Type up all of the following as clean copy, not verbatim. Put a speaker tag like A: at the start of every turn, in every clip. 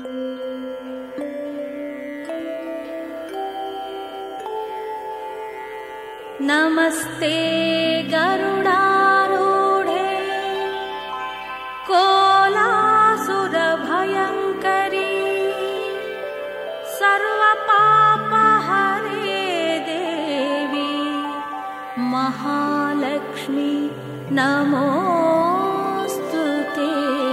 A: नमस्ते गरुडारूढे कोलासुरभयङ्करी सर्वपापहरे देवी महालक्ष्मी नमोऽस्तुते।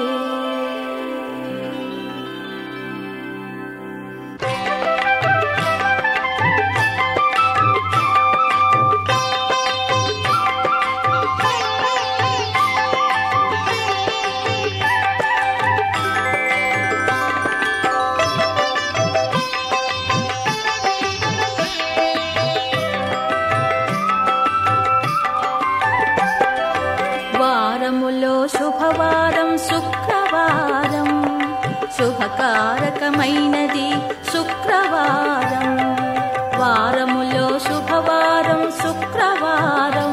A: వారములో శుభవారం శుక్రవారం, శుభకారకమైనది శుక్రవారం. వారములో శుభవారం శుక్రవారం,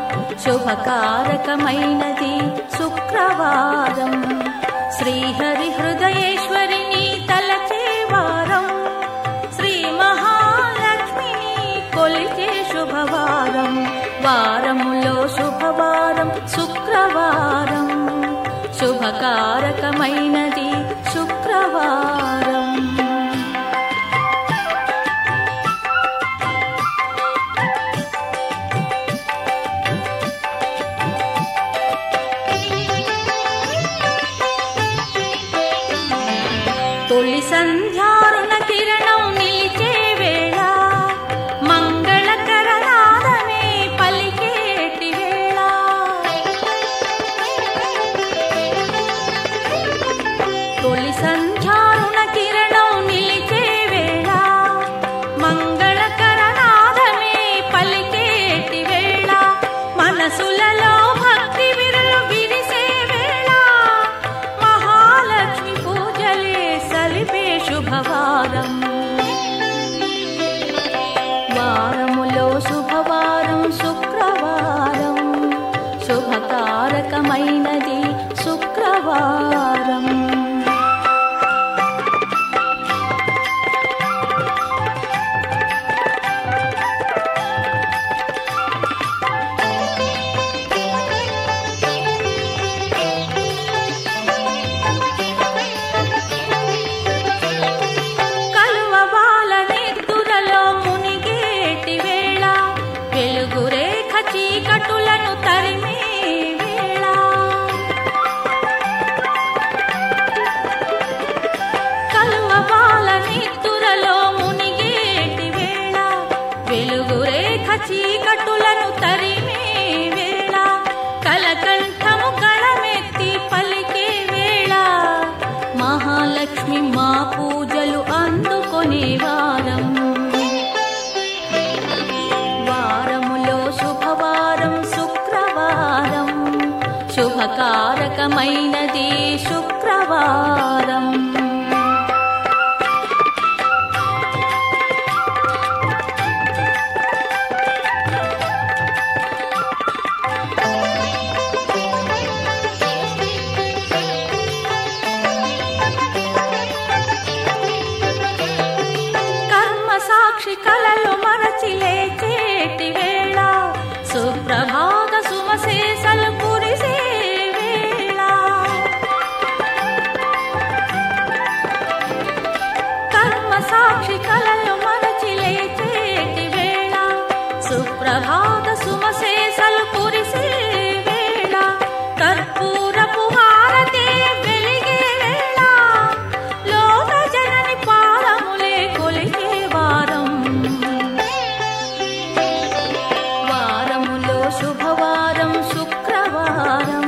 A: శుభకారకమైనది శుక్రవారం. శ్రీహరి హృదయేశ్వరిని తలచే వారం, శ్రీ మహాలక్ష్మిని కొలిచే శుభవారం. వారములో శుభవారం శుక్రవారం, శుభకారకమైనది శుక్రవారం. తొలి సంధ్యారుణ కిరణం నిలిచే వేళ, మంగళకర నాదమే పలికేటి వేళ. తొలి సంధ్యారుణ కిరణం నిలిచే వేళ, మంగళకర నాదమే పలికేటి వేళ. మనసులలో భక్తి విరులు విరిసే వేళ, మహాలక్ష్మి పూజలే సలిపే శుభవారం. వారములో శుభవారం శుక్రవారం, శుభకారకమైనది శుక్రవారం. చీకటులను తరిమే వేళ, కలువబాల నిద్దురలో మునిగేటి వేళ, వెలుగురేఖ చీకటులను తరిమే వేళ. కలకంఠము గళమెత్తి పలికే వేళ, మహాలక్ష్మి మా పూజలు అందుకొనే వారం. శుభకారకమైనది శుక్రవారం. కర్మ సాక్షి కలలు మరచి లేచేటి వేళ, సుప్రభాత సుమశేషలు కురిసే వేళ. కర్మ సాక్షి కలలు మరచి లేచేటి వేళ, సుప్రభాత సుమశేషలు కురిసే వేళ. కర్పూరపు హారతే వెలిగే వేళ, లోక జనని పాదములే కొలిచే వారం. వారములో శుభవారం శుక్రవారం,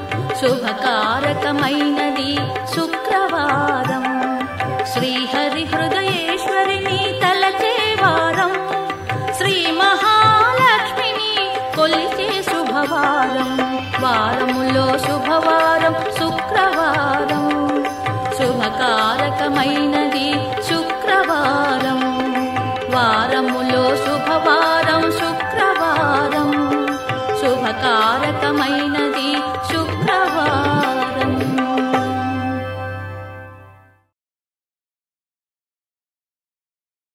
A: శుభకారకమైనది శుక్రవారం. శ్రీహరి హృదయేశ్వరిని తలచే వారం, శ్రీ మహాలక్ష్మిని కొలిచే శుభవారం. వారములో శుభవారం శుక్రవారం, శుభకారకమైన